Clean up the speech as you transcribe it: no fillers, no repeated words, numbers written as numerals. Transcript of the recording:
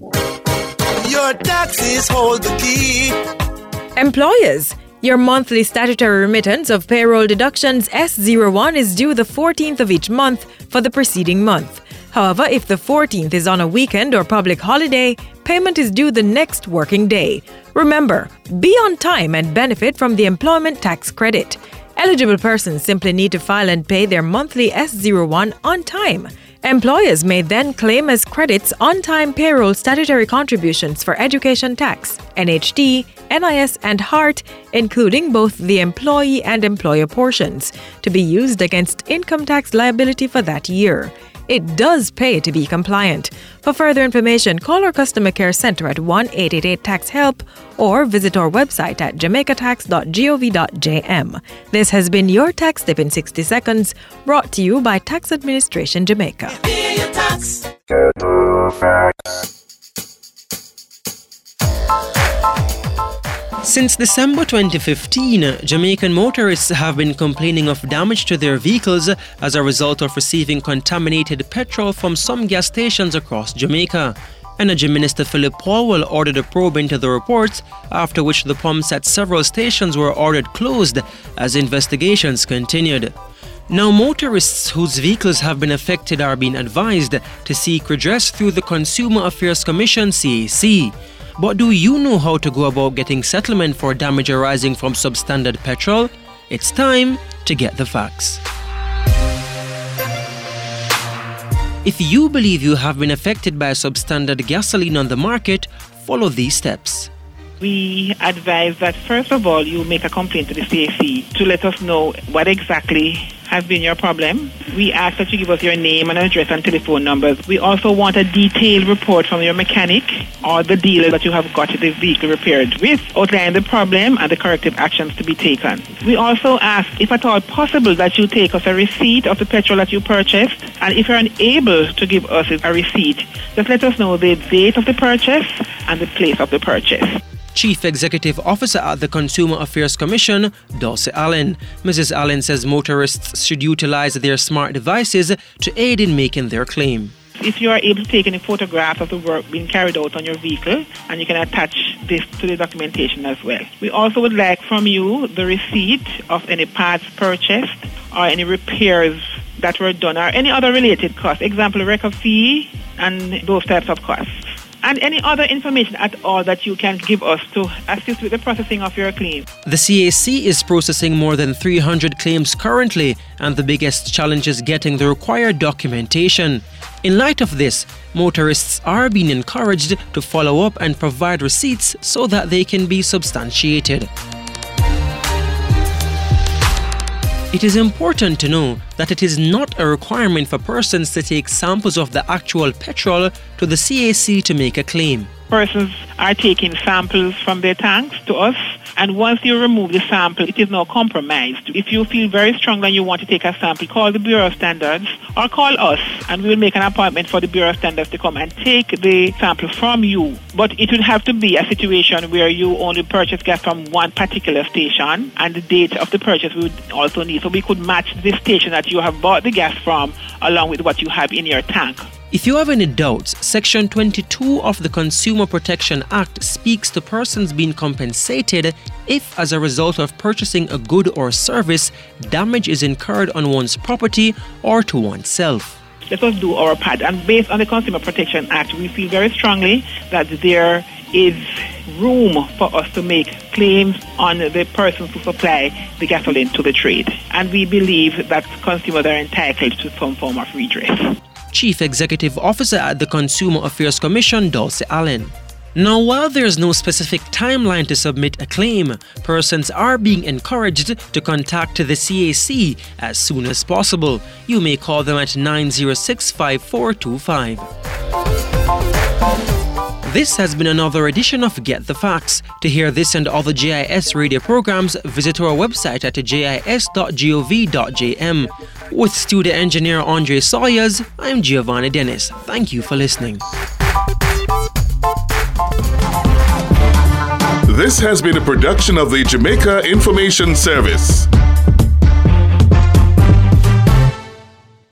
Your taxes hold the key. Employers, your monthly statutory remittance of payroll deductions S01 is due the 14th of each month for the preceding month. However, if the 14th is on a weekend or public holiday, payment is due the next working day. Remember, be on time and benefit from the employment tax credit. Eligible persons simply need to file and pay their monthly S01 on time. Employers may then claim as credits on-time payroll statutory contributions for education tax, NHT, NIS and HART, including both the employee and employer portions, to be used against income tax liability for that year. It does pay to be compliant. For further information, call our customer care center at 1-888-TAX-HELP or visit our website at jamaicatax.gov.jm. This has been your Tax Tip in 60 Seconds, brought to you by Tax Administration Jamaica. Pay your tax. Since December 2015, Jamaican motorists have been complaining of damage to their vehicles as a result of receiving contaminated petrol from some gas stations across Jamaica. Energy Minister Philip Paulwell ordered a probe into the reports, after which the pumps at several stations were ordered closed as investigations continued. Now, motorists whose vehicles have been affected are being advised to seek redress through the Consumer Affairs Commission (CAC). But do you know how to go about getting settlement for damage arising from substandard petrol? It's time to get the facts. If you believe you have been affected by substandard gasoline on the market, follow these steps. We advise that first of all you make a complaint to the CAC to let us know what exactly has been your problem. We ask that you give us your name and address and telephone numbers. We also want a detailed report from your mechanic or the dealer that you have got the vehicle repaired with, outlining the problem and the corrective actions to be taken. We also ask, if at all possible, that you take us a receipt of the petrol that you purchased, and if you're unable to give us a receipt, just let us know the date of the purchase and the place of the purchase. Chief Executive Officer at the Consumer Affairs Commission, Dulcie Allen. Mrs. Allen says motorists should utilize their smart devices to aid in making their claim. If you are able to take any photographs of the work being carried out on your vehicle, and you can attach this to the documentation as well. We also would like from you the receipt of any parts purchased or any repairs that were done or any other related costs, example, record fee and those types of costs. And any other information at all that you can give us to assist with the processing of your claim. The CAC is processing more than 300 claims currently, and the biggest challenge is getting the required documentation. In light of this, motorists are being encouraged to follow up and provide receipts so that they can be substantiated. It is important to know that it is not a requirement for persons to take samples of the actual petrol to the CAC to make a claim. Persons are taking samples from their tanks to us, and once you remove the sample, it is now compromised. If you feel very strong and you want to take a sample, call the Bureau of Standards or call us, and we will make an appointment for the Bureau of Standards to come and take the sample from you. But it would have to be a situation where you only purchase gas from one particular station, and the date of the purchase we would also need, so we could match the station that you have bought the gas from along with what you have in your tank. If you have any doubts, Section 22 of the Consumer Protection Act speaks to persons being compensated if, as a result of purchasing a good or service, damage is incurred on one's property or to oneself. Let us do our part, and based on the Consumer Protection Act, we feel very strongly that there is room for us to make claims on the persons who supply the gasoline to the trade, and we believe that consumers are entitled to some form of redress. Chief Executive Officer at the Consumer Affairs Commission, Dulcie Allen. Now, while there is no specific timeline to submit a claim, persons are being encouraged to contact the CAC as soon as possible. You may call them at 906-5425. This has been another edition of Get the Facts. To hear this and other JIS radio programs, visit our website at jis.gov.jm. With studio engineer Andre Sawyers, I'm Giovanni Dennis. Thank you for listening. This has been a production of the Jamaica Information Service.